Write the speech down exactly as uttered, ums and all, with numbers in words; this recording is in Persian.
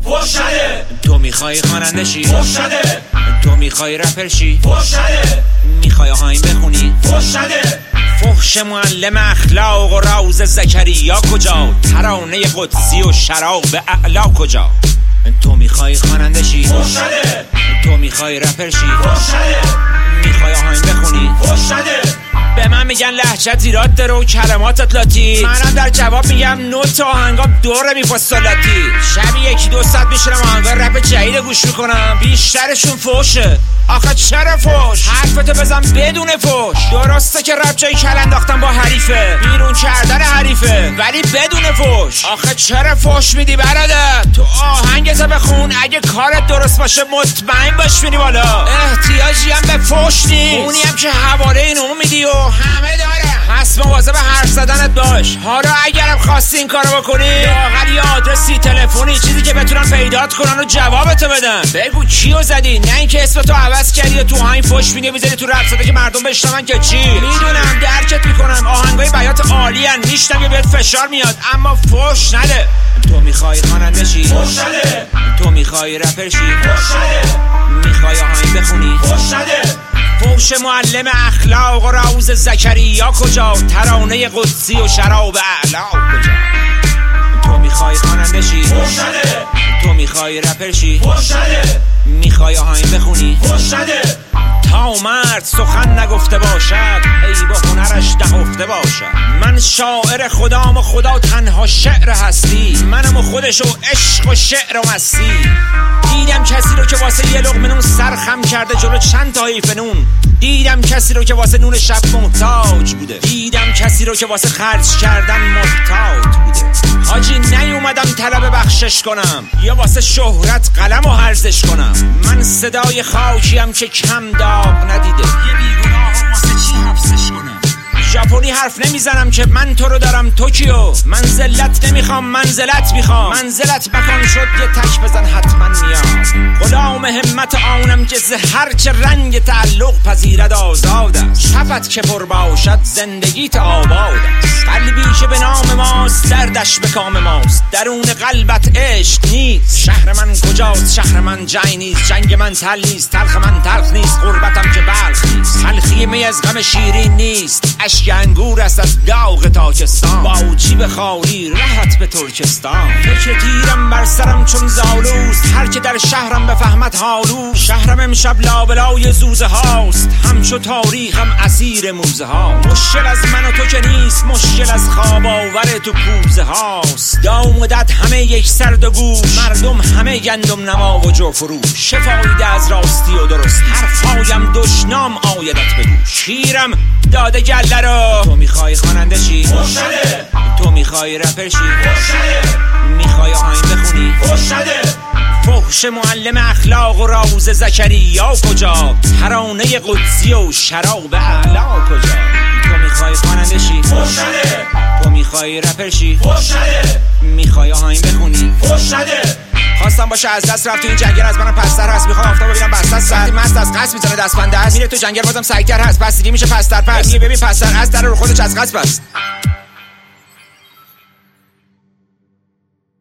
فحش نده. تو میخوای خواننده شی فحش نده. تو میخوای رپر شی فحش نده. میخوای آهنگ بخونی فحش نده. فحش معلم اخلاق و روز زکریا کجا؟ ترانه قدسی و شراب اعلا کجا؟ تو میخوای خواننده شی فحش نده. تو میخوای رپر شی فحش نده. میخوای آهنگ بخونی فحش نده. به من میگن لهجت ایراد داره و کلماتت لاتی، منم در جواب میگم نوت آهنگام دوره میفصلاتی. شبی یکی دو ساعت میشنم آهنگا رپ جدید گوش میکنم، بیشترشون فحشه. آخه چرا فحش؟ حرفتو بزن بدون فحش. درسته که رپ جای کل انداختن با حریفه، بیرون کردن حریفه، ولی بدون فحش. آخه چرا فحش میدی برادر؟ تو آهنگت بخون، اگه کارت درست باشه مطمئن باش میری بالا. احتیاجی هم به فحش نیست، اونی هم که حواله اینو میدی و همه داره. پس مواظب حرف زدنت باش. حالا اگرم خواستی این کارو بکنی، لااقل یه آدرسی تلفنی چیزی که بتونن پیدات کنن و جوابتو بدن. بگو کیو زدی، نه اینکه اسمتو عوض کردی و تو آهنگ فحش میدی میذاری تو رپ زده که مردم بشنون که چی. میدونم درکت میکنم، آهنگای بیات عالی ان، میشنم یه بهت فشار میاد، اما فحش نده. تو میخوای خواننده شی فحش نده. تو میخوای رپر شی فحش نده. میخوای آهنگ بخونی فحش نده. فحش معلم اخلاق و روز زکریا کجا؟ ترانه قدسی و شراب اعلا کجا؟ تو میخوای خواننده شی فحش نده. تو میخوای رپر شی فحش نده. میخوای آهنگ بخونی فحش نده. تا مرد سخن نگفته باشد، ای با هنرش نهفته باشد. من شاعر خدام و خدا تنها شعر هستی، منم و خودش و عشق و شعر و مستی. دیدم کسی رو که واسه یه لقمه نون سرخم کرده جلو چند تا حیف نون. دیدم کسی رو که واسه نون شب محتاج بوده. دیدم کسی رو که واسه خرج کردن محتاج بوده. حاجی نیومدم طلب بخشش کنم یا واسه شهرت قلم و هرزش کنم. من صدای خاکیم که کم داغ ندیده، یه بیگناه واسه چی حبسش کنم. ژاپنی حرف نمیزنم که من تو رو دارم توکیو. منزلت نمیخوام منزلت میخوام، منزلت مکان شد یه تک بزن حتما میام. غلام همت آنم که هر چه رنگ تعلق پذیرد آزاد است. شفت که پر باشد زندگیت آباد است. قلبی که به نام ماست دردش به کام ماست. درون قلبت عشق نیست. شهر من کجاست؟ شهر من جنگ نیست. جنگ من تل نیست، تلخ من تلخ نیست. غربتم که بلخ نیست. تلخی می از غم شیرین نیست. اشک انگور است از داغ تاکستان. با چی بخواری رهت به ترکستان. فکر تیرم بر سرم چون زالوست، هر که در شهرم بفهمد حالو. شهرم امشب لابلای زوزه هاست، همچو تاریخم اسیر موزه ها. مشکل از من و تو که نیست، مشکل از خواب آور تو کوزه هاست. دام و دد همه یک سرد و گوش، مردم همه گندم نما و جو فروش. شفایده از راستی و درستی، حرفایم دشنام آیدت بگو. شیرم داده گله رو. تو میخوای خواننده شی فحش نده. تو میخوای رپر شی فحش نده. میخوای آهنگ بخونی فحش نده. فحش معلم اخلاق و روز زکریا کجا؟ ترانه قدسی و شراب اعلا کجا؟ تو میخوای خواننده شی فحش نده. تو میخوای رپر شی فحش نده. میخوای آهنگ بخونی فحش نده. خواستم باشه از دست رفت تو این جنگل، از منم پستر هست. میخوام آفتاب ببینم بسته است. وقتی مست از قصد میزنه دستبنده است، میره تو جنگل بازم سعی‌تر هست. پس دیگه میشه پستر پس. میگه ببین پستر از در رو خودش از قصد بست.